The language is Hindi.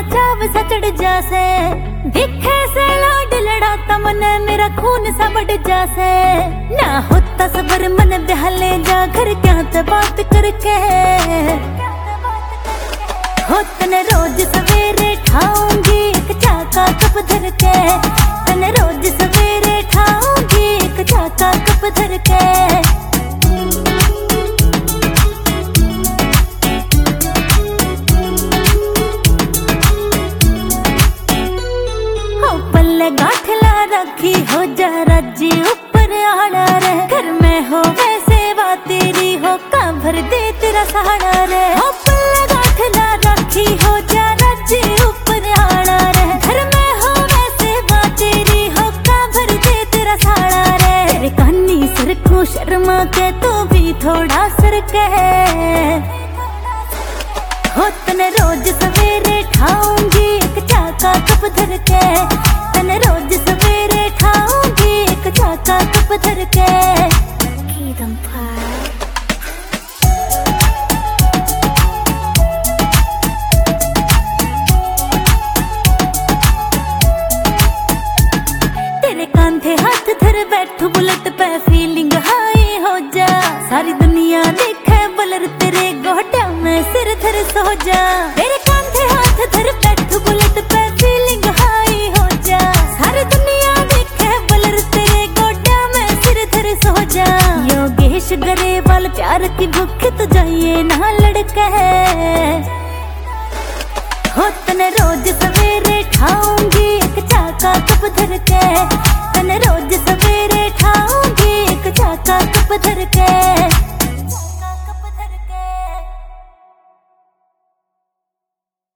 चाव सा चढ़ जासे, दिखे से लाड लड़ाता मन मेरा खून सा बढ़ जासे। ना होता सबर मन बहले जा घर क्या ते बात करके, हो तने रोज सवेरे ठाऊंगी एक चाका कप धर के, तने रोज सवेरे ठाऊंगी एक चाका कप धर के। गाठला रखी हो जा राज्य ऊपर आड़ा रे, घर में हो वैसे बात तेरी हो का भर दे तेरा सहारा रे। हो पल्ले गाठला रखी हो जा राज्य ऊपर आड़ा रे, घर में हो वैसे बात तेरी हो का भर दे तेरा सहारा रे। तेरे कानी सर को शर्मा के तो भी थोड़ा सर के, हो तने रोज सवेरे ठाऊंगी एक चाका कप धर के, तने रोज सवेरे ठाऊंगी एक चाका कप धर के। तेरे कांधे हाथ धर बैठू बुलेट पे फीलिंग हाई हो जा, सारी दुनिया देखे बलर तेरे गोटा में सिर धर सो जा। तेरे कांधे हाथ धर बैठू बुलेट पे फीलिंग हाई हो जा, सारी दुनिया देखे बलर तेरे गोटा में सिर धर सो जा। योगेश गरेवाल प्यार की भूख तो जाइए ना लड़के, हो तने रोज सवेरे ठाऊंगी एक चाका कप धर के, तने रोज सवेरे ठाऊंगी एक चाका कप धर के।